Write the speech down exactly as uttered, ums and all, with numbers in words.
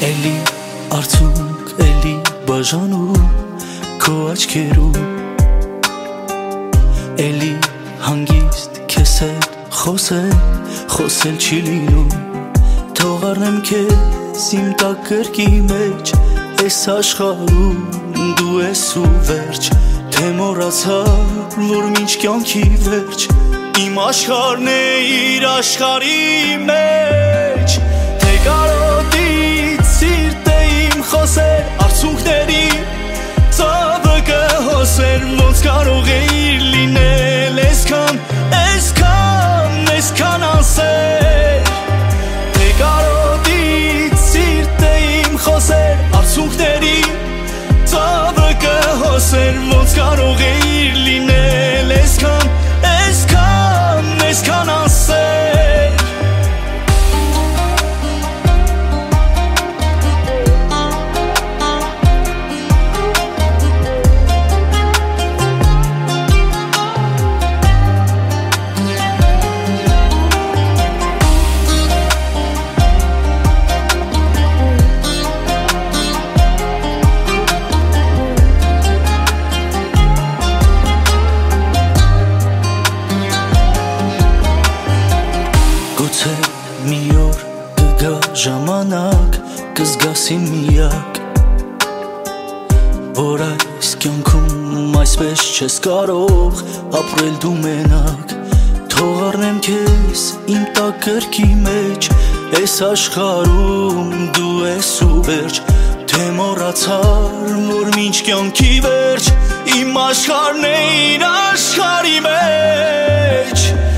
Էլի արցունք, էլի բաժանում քո աչքերում, էլի հանգիստ քեզ հետ խոսել, խոսել չի լինում։ Թող առնեմ քեզ իմ տաք գրկի մեջ, այս աշխարհում դու ես ու վերջ, թե մոռացար, որ մինչ կյանքի վերջ իմ աշխարհն է իր աշխարհի մեջ։ Թե կարոտից սիրտ է իմ խոսել, արցունքների ծավը կհոսեր, ոնց կարող էիր լինել այսքան, այսքան, այսքան անսեր։ Թե կարոտից սիրտ է իմ խոսել, արցունքների ծավը կհոսեր, ոնց կարող էիր լինել այսքան, այսքան, այսքան անսեր։ Գուցե մի օր կգա ժամանակ, կզգաս իմ միակ, որ այս կյանքում այսպես չես կարող ապրել դու մենակ։ Թող առնեմ քեզ իմ տաք գրկի մեջ, այս աշխարհում դու ես ու վերջ, թե մոռացար, որ մինչ կյանքի վերջ իմ աշխարհն է իր աշխարհի մեջ։